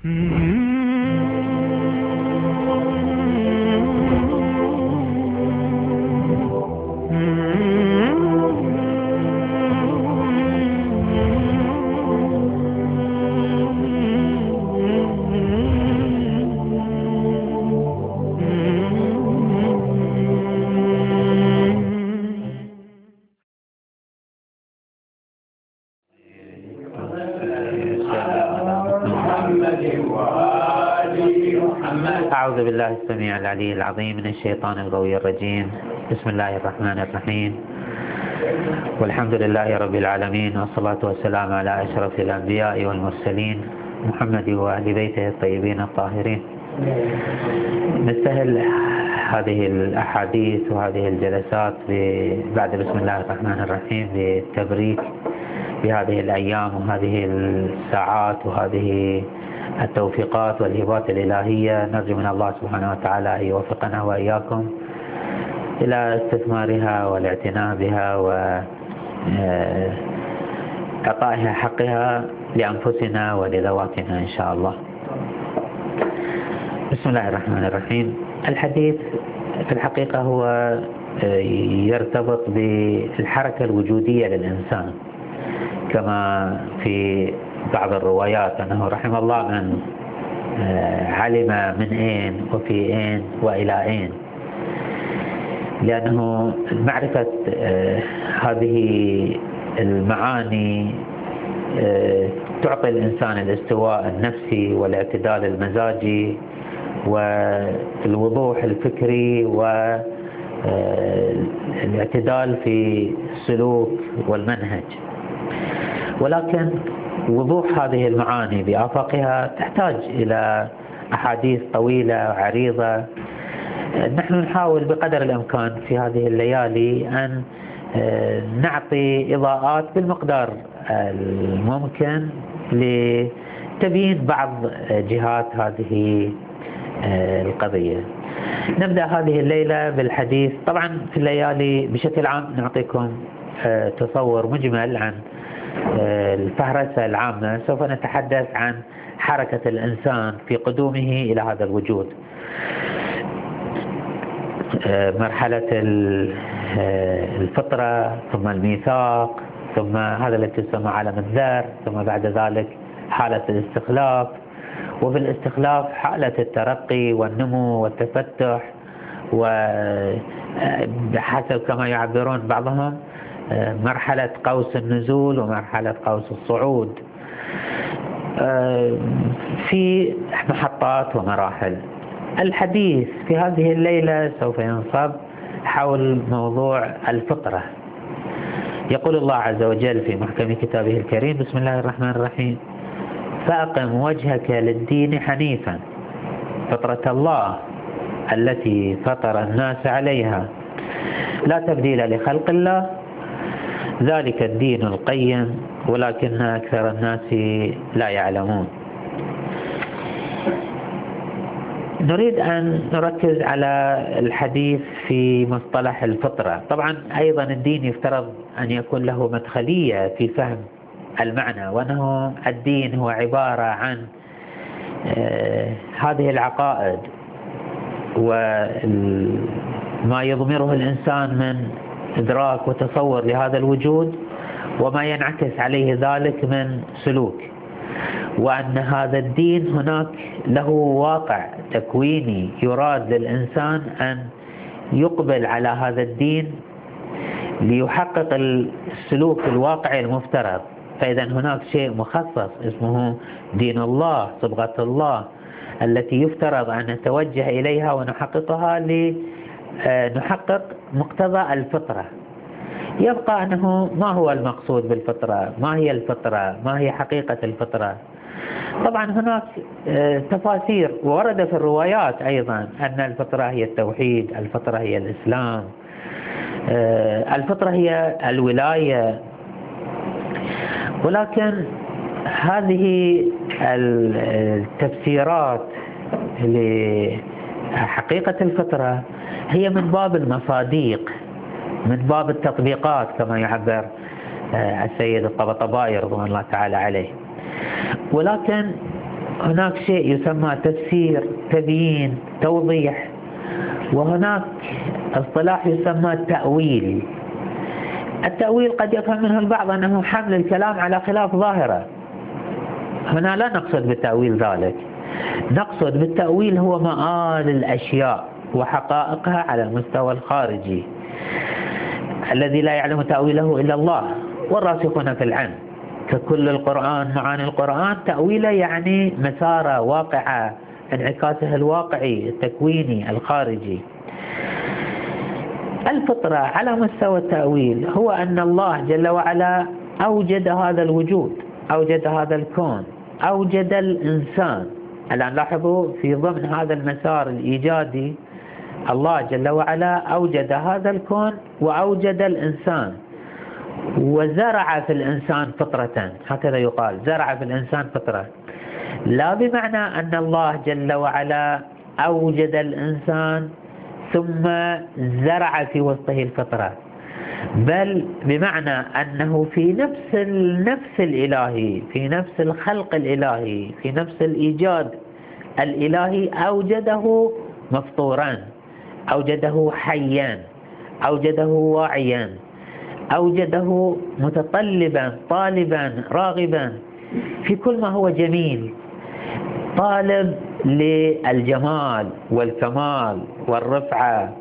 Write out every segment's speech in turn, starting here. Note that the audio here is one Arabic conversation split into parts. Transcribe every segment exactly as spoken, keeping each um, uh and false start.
أعوذ بالله السميع العلي العظيم من الشيطان الغوي الرجيم. بسم الله الرحمن الرحيم، والحمد لله رب العالمين، والصلاة والسلام على أشرف الأنبياء والمرسلين محمد وأهل بيته الطيبين الطاهرين. نستهل هذه الأحاديث وهذه الجلسات بعد بسم الله الرحمن الرحيم بالتبريك بهذه الأيام وهذه الساعات وهذه التوفيقات والهبات الإلهية. نرجو من الله سبحانه وتعالى أن يوفقنا وإياكم إلى استثمارها والاعتناء بها وإعطائها حقها لأنفسنا ولذواتنا إن شاء الله. بسم الله الرحمن الرحيم. الحديث في الحقيقة هو يرتبط بالحركة الوجودية للإنسان، كما في بعض الروايات أنه رحم الله من علم من أين وفي أين وإلى أين، لأنه معرفة هذه المعاني تعطي الإنسان الاستواء النفسي والاعتدال المزاجي والوضوح الفكري والاعتدال في السلوك والمنهج. ولكن وضوح هذه المعاني بآفاقها تحتاج إلى أحاديث طويلة عريضة. نحن نحاول بقدر الإمكان في هذه الليالي أن نعطي إضاءات بالمقدار الممكن لتبيين بعض جهات هذه القضية. نبدأ هذه الليلة بالحديث. طبعا في الليالي بشكل عام نعطيكم تصور مجمل عن الفهرسة العامة. سوف نتحدث عن حركة الإنسان في قدومه إلى هذا الوجود، مرحلة الفطرة، ثم الميثاق، ثم هذا الذي يسمى عالم الذر، ثم بعد ذلك حالة الاستخلاف، وفي الاستخلاف حالة الترقي والنمو والتفتح، وحسب كما يعبرون بعضهم مرحلة قوس النزول ومرحلة قوس الصعود، في محطات ومراحل. الحديث في هذه الليلة سوف ينصب حول موضوع الفطرة. يقول الله عز وجل في محكم كتابه الكريم: بسم الله الرحمن الرحيم: فأقم وجهك للدين حنيفا فطرة الله التي فطر الناس عليها لا تبديل لخلق الله ذلك الدين القيم ولكن أكثر الناس لا يعلمون. نريد أن نركز على الحديث في مصطلح الفطرة. طبعا أيضا الدين يفترض أن يكون له مدخلية في فهم المعنى، وأنه الدين هو عبارة عن هذه العقائد وما يضمره الإنسان من إدراك وتصور لهذا الوجود، وما ينعكس عليه ذلك من سلوك، وأن هذا الدين هناك له واقع تكويني يراد للإنسان أن يقبل على هذا الدين ليحقق السلوك الواقعي المفترض. فإذا هناك شيء مخصص اسمه دين الله، صبغة الله، التي يفترض أن نتوجه إليها ونحققها لنحقق مقتضى الفطرة. يبقى أنه ما هو المقصود بالفطرة؟ ما هي الفطرة؟ ما هي حقيقة الفطرة؟ طبعا هناك تفاسير، وورد في الروايات أيضا أن الفطرة هي التوحيد، الفطرة هي الإسلام، الفطرة هي الولاية. ولكن هذه التفسيرات لحقيقة الفطرة هي من باب المصاديق، من باب التطبيقات كما يعبر السيد الطبطبائي رضوان الله تعالى عليه. ولكن هناك شيء يسمى تفسير، تبيين، توضيح، وهناك اصطلاح يسمى التأويل. التأويل قد يفهم منه البعض أنه حمل الكلام على خلاف ظاهرة. هنا لا نقصد بالتأويل ذلك، نقصد بالتأويل هو مآل الأشياء وحقائقها على المستوى الخارجي الذي لا يعلم تأويله إلا الله والراسخون في العلم. ككل القرآن، معاني القرآن تأويله يعني مساره، واقعه، انعكاسه الواقعي التكويني الخارجي. الفطرة على مستوى التأويل هو أن الله جل وعلا أوجد هذا الوجود، أوجد هذا الكون، أوجد الإنسان. الآن لاحظوا في ضمن هذا المسار الإيجادي الله جل وعلا أوجد هذا الكون وأوجد الإنسان، وزرع في الإنسان فطرة، هكذا يقال، زرع في الإنسان فطرة، لا بمعنى أن الله جل وعلا أوجد الإنسان ثم زرع في وسطه الفطرة، بل بمعنى أنه في نفس النفس الإلهي، في نفس الخلق الإلهي، في نفس الإيجاد الإلهي أوجده مفطورا، أوجده حيا، أوجده واعيا، أوجده متطلبا، طالبا، راغبا في كل ما هو جميل، طالب للجمال والكمال والرفعة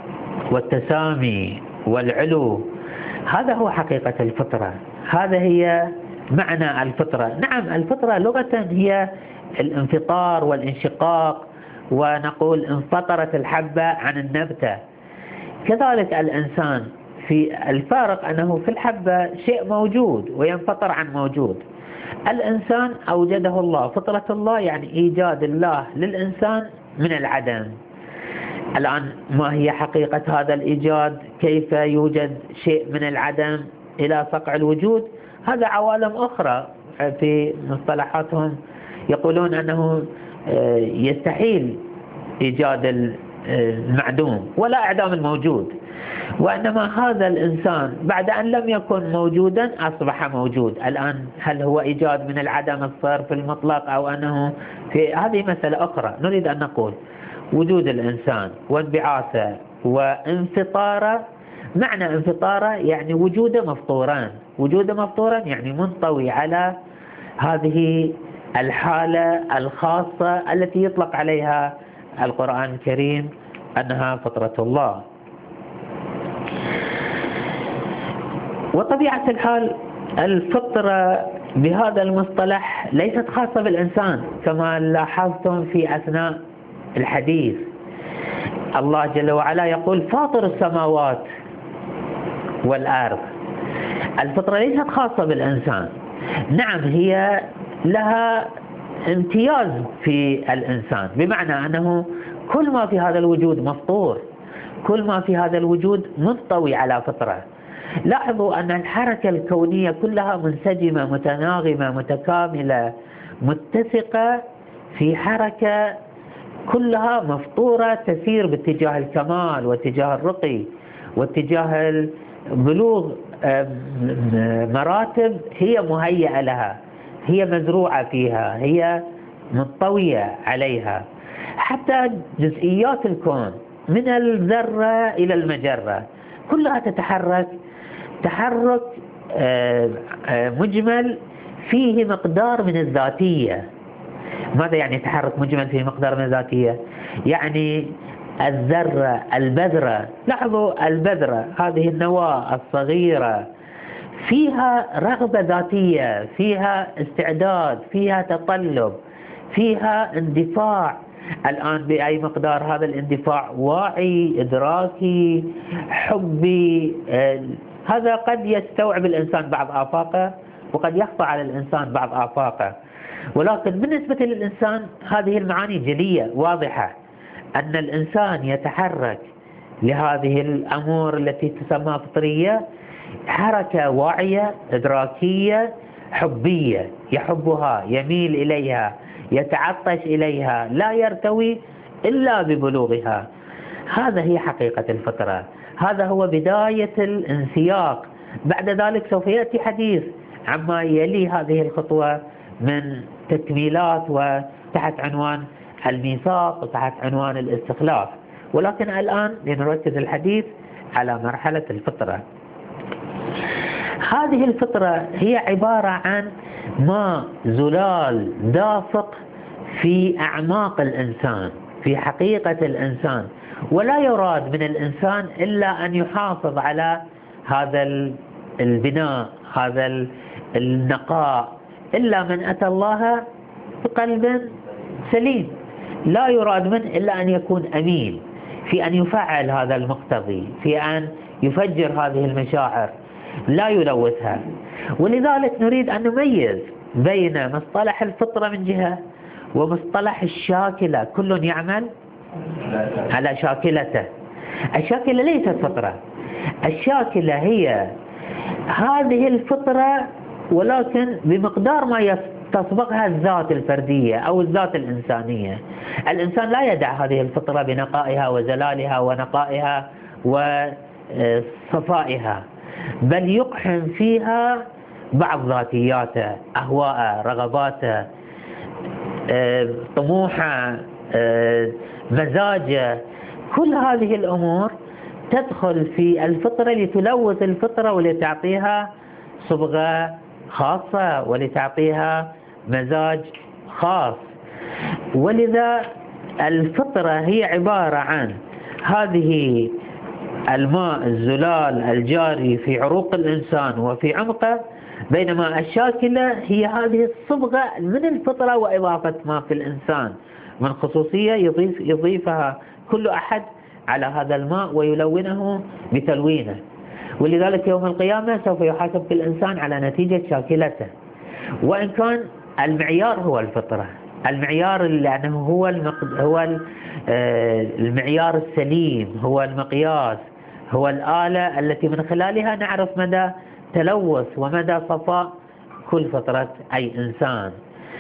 والتسامي والعلو. هذا هو حقيقة الفطرة، هذا هي معنى الفطرة. نعم، الفطرة لغة هي الانفطار والانشقاق، ونقول انفطرت الحبة عن النبتة. كذلك الإنسان، في الفارق أنه في الحبة شيء موجود وينفطر عن موجود. الإنسان أوجده الله، فطرة الله يعني إيجاد الله للإنسان من العدم. الآن ما هي حقيقة هذا الإيجاد؟ كيف يوجد شيء من العدم إلى صقع الوجود؟ هذا عوالم أخرى في مصطلحاتهم يقولون أنه يستحيل إيجاد المعدوم ولا إعدام الموجود، وإنما هذا الإنسان بعد أن لم يكن موجودا أصبح موجود. الآن هل هو إيجاد من العدم الصرف المطلق أو أنه في هذه مسألة أخرى. نريد أن نقول وجود الإنسان وانبعاثه وانفطاره، معنى انفطاره يعني وجوده مفطوران، وجوده مفطورا يعني منطوي على هذه الحالة الخاصة التي يطلق عليها القرآن الكريم أنها فطرة الله. وطبيعة الحال الفطرة بهذا المصطلح ليست خاصة بالإنسان، كما لاحظتم في أثناء الحديث الله جل وعلا يقول فاطر السماوات والأرض. الفطرة ليست خاصة بالإنسان، نعم هي لها امتياز في الإنسان، بمعنى أنه كل ما في هذا الوجود مفطور، كل ما في هذا الوجود منطوي على فطرة. لاحظوا أن الحركة الكونية كلها منسجمة، متناغمة، متكاملة، متسقة في حركة كلها مفطورة تسير باتجاه الكمال واتجاه الرقي واتجاه البلوغ مراتب هي مهيئة لها، هي مزروعة فيها، هي منطوية عليها. حتى جزئيات الكون من الذرة إلى المجرة كلها تتحرك تحرك مجمل فيه مقدار من الذاتية. ماذا يعني تحرك مجمل فيه مقدار من الذاتية؟ يعني الذرة، البذرة، لاحظوا البذرة هذه النواة الصغيرة فيها رغبة ذاتية، فيها استعداد، فيها تطلب، فيها اندفاع. الآن بأي مقدار هذا الاندفاع؟ واعي، إدراكي، حبي. هذا قد يستوعب الإنسان بعض آفاقه وقد يخفى على الإنسان بعض آفاقه، ولكن بالنسبة للإنسان هذه المعاني جلية واضحة، أن الإنسان يتحرك لهذه الأمور التي تسمى فطرية حركة واعية، إدراكية، حبية، يحبها، يميل إليها، يتعطش إليها، لا يرتوي إلا ببلوغها. هذا هي حقيقة الفطرة، هذا هو بداية الانسياق. بعد ذلك سوف يأتي حديث عما يلي هذه الخطوة من تكميلات وتحت عنوان الميثاق وتحت عنوان الاستخلاف، ولكن الآن لنركز الحديث على مرحلة الفطرة. هذه الفطرة هي عبارة عن ماء زلال دافق في أعماق الإنسان، في حقيقة الإنسان، ولا يراد من الإنسان إلا أن يحافظ على هذا البناء، هذا النقاء، إلا من أتى الله بقلب سليم. لا يراد منه إلا أن يكون أمين في أن يفعل هذا المقتضي، في أن يفجر هذه المشاعر، لا يلوثها. ولذلك نريد أن نميز بين مصطلح الفطرة من جهة ومصطلح الشاكلة. كل يعمل على شاكلته. الشاكلة ليست فطرة، الشاكلة هي هذه الفطرة ولكن بمقدار ما تسبقها الذات الفردية أو الذات الإنسانية. الإنسان لا يدع هذه الفطرة بنقائها وزلالها ونقائها وصفائها، بل يقحم فيها بعض ذاتياته، أهواءه، رغباته، طموحه، مزاجه. كل هذه الأمور تدخل في الفطرة لتلوث الفطرة ولتعطيها صبغة خاصة ولتعطيها مزاج خاص. ولذا الفطرة هي عبارة عن هذه الماء الزلال الجاري في عروق الإنسان وفي عمقه، بينما الشاكلة هي هذه الصبغة من الفطرة وإضافة ما في الإنسان من خصوصية يضيف يضيفها كل أحد على هذا الماء ويلونه بتلوينه. ولذلك يوم القيامة سوف يحاسب كل إنسان على نتيجة شاكلته، وإن كان المعيار هو الفطرة، المعيار لأنه هو المقد... هو المعيار السليم، هو المقياس، هو الآلة التي من خلالها نعرف مدى تلوث ومدى صفاء كل فطرة أي إنسان.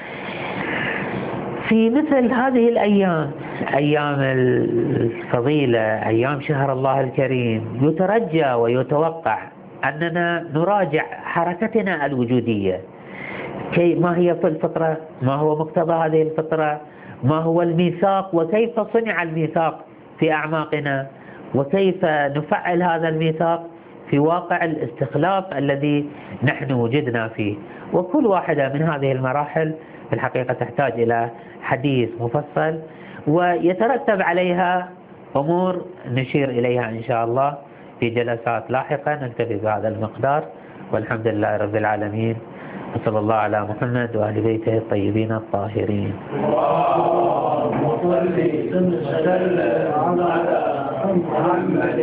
في مثل هذه الأيام، أيام الفضيلة، أيام شهر الله الكريم، يترجى ويتوقع أننا نراجع حركتنا الوجودية. كي ما هي في الفطرة؟ ما هو مقتضى هذه الفطرة؟ ما هو الميثاق وكيف صنع الميثاق في أعماقنا؟ وكيف نفعل هذا الميثاق في واقع الاستخلاف الذي نحن وجدنا فيه؟ وكل واحدة من هذه المراحل في الحقيقة تحتاج إلى حديث مفصل، ويترتب عليها أمور نشير إليها إن شاء الله في جلسات لاحقة. نكتفي بهذا المقدار، والحمد لله رب العالمين، وصلى الله على محمد وآل بيته الطيبين الطاهرين. اللهم صل وسلم على محمد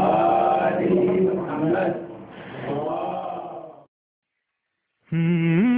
وآل محمد.